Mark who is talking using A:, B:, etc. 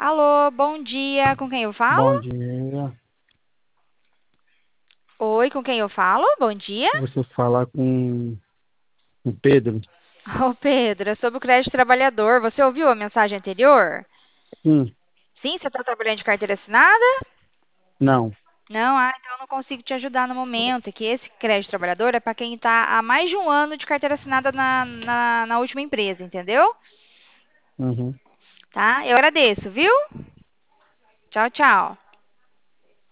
A: Alô, bom dia. Com quem eu falo?
B: Bom dia.
A: Oi, com quem eu falo? Bom dia.
B: Você falar com Pedro?
A: Ô, Pedro, é sobre o crédito trabalhador. Você ouviu a mensagem anterior?
B: Sim,
A: Sim, você está trabalhando de carteira assinada?
B: não.
A: Não, então eu não consigo te ajudar no momento. É que esse crédito trabalhador é para quem está há mais de um ano de carteira assinada na última empresa, entendeu?
B: Uhum.
A: Tá? Eu agradeço, viu? Tchau, tchau.